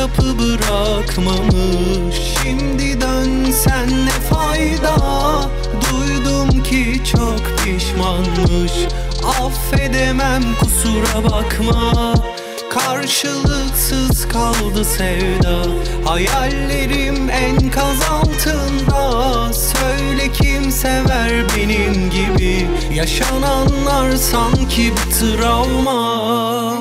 kapı bırakmamış. Şimdi dönsen ne fayda? Duydum ki çok pişmanmış. Affedemem kusura bakma. Karşılıksız kaldı sevda. Hayallerim enkaz altında. Söyle kim sever benim gibi? Yaşananlar sanki bir travma.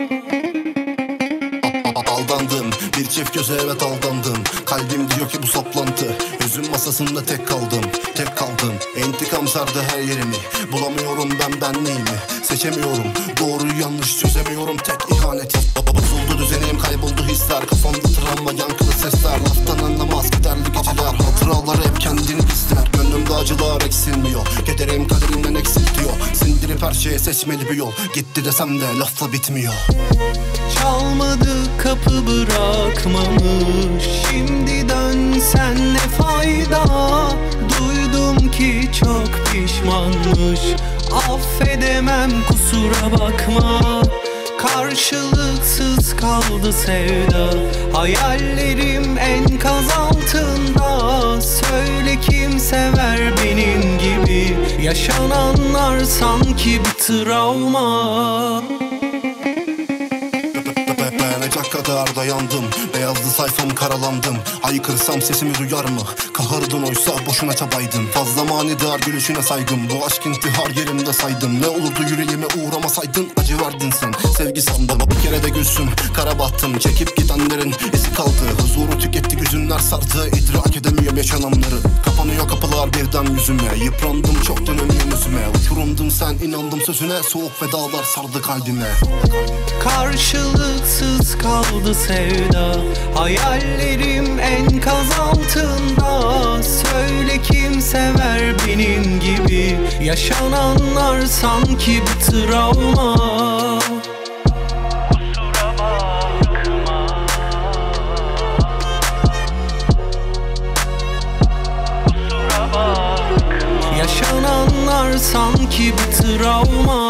Aldandım, bir çift göze evet aldandım. Kalbim diyor ki bu saplantı. Üzüm masasında tek kaldım, tek kaldım. İntikam sardı her yerimi. Bulamıyorum ben neyimi. Seçemiyorum, doğruyu yanlış çözemiyorum. Tek ihanet. Bozuldu düzenim, kayboldu hisler. Kafamda travma, yankılı sesler. Laftan anlamaz kederli geceler. Hatıralar hep kendini ister. Gönlümde acılar eksilmiyor. Kederim kaderimden eksiltiyor. Sindirip her şeye seçmeli bir yol. Gitti desem de lafla bitmiyor. Çalmadı kapı bırakmamış. Şimdi dönsen ne fayda? Duydum ki çok pişmanmış. Affedemem kusura bakma. Karşılıksız kaldı sevda. Hayallerim enkaz altında. Söyle kim sever benim gibi? Yaşananlar sanki bir travma. Dayanacak kadar dayandım. Beyazlı sayfam karalandım. Haykırsam sesimi duyar mı? Kahırdın oysa boşuna çabaydın. Fazla manidar gülüşüne saygım. Bu aşk intihar yerimde saydım. Ne olurdu yüreğime uğramasaydın. Acı verdin sen, sevgi sandım. Bir kere de gülsün, kara battım. Çekip gidenlerin izi kaldı. Huzuru tüketti, hüzünler sardı. İdrak edemiyorum yaşananları. Kapanıyor kapılar birden yüzüme. Yıprandım çok dönemiyorum yüzüme. Uçurumdun sen, inandım sözüne. Soğuk vedalar sardı kalbime. Karşılıksız kaldı sevda. Hayallerim enkaz altında. Söyle kim sever benim gibi? Yaşananlar sanki bir travma. Kusura bakma. Kusura bakma. Yaşananlar sanki bir travma.